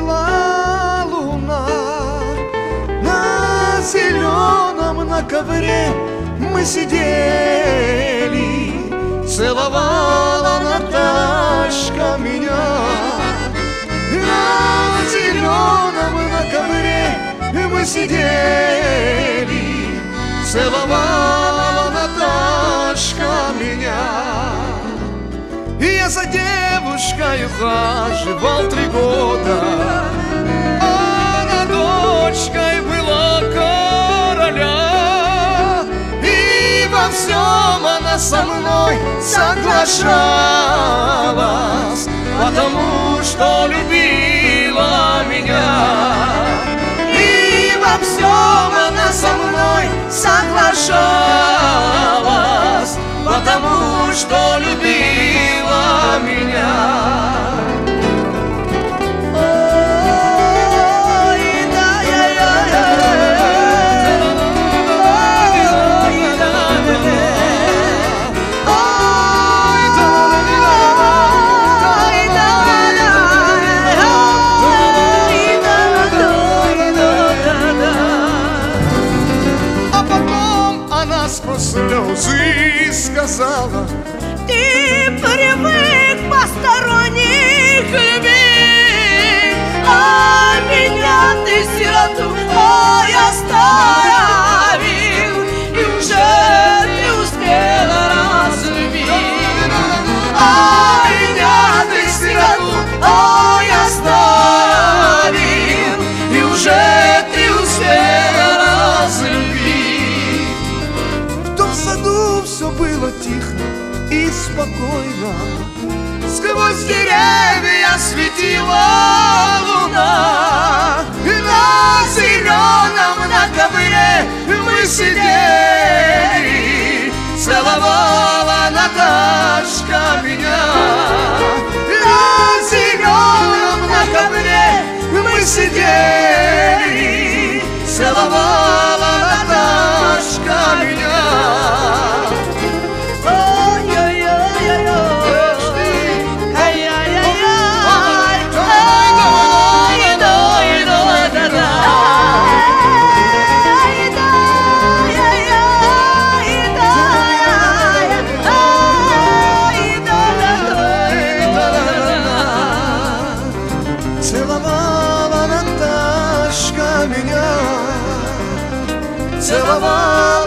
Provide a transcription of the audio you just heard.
светила луна. На зеленом, на ковре мы сидели, целовала Наташка меня. На зеленом, на ковре мы сидели, целовала Наташка меня. И я за девушкой ухаживал 3 года. Она дочкой была короля, и во всем она со мной соглашалась, потому что любила меня. И во всем она со мной соглашалась, потому что любила меня. Сквозь слезы сказала: ты привык посторонних любить, а меня ты сироту оставил, и уже ты успела разлюбить. А меня ты сироту оставил, и уже ты успела разлюбить. В саду все было тихо и спокойно, сквозь деревья светила луна. И на зеленом, на ковре мы сидели, целовала Наташка меня. На зеленом, на ковре мы сидели, целовала Наташка меня. Целовала Наташка меня, целовала.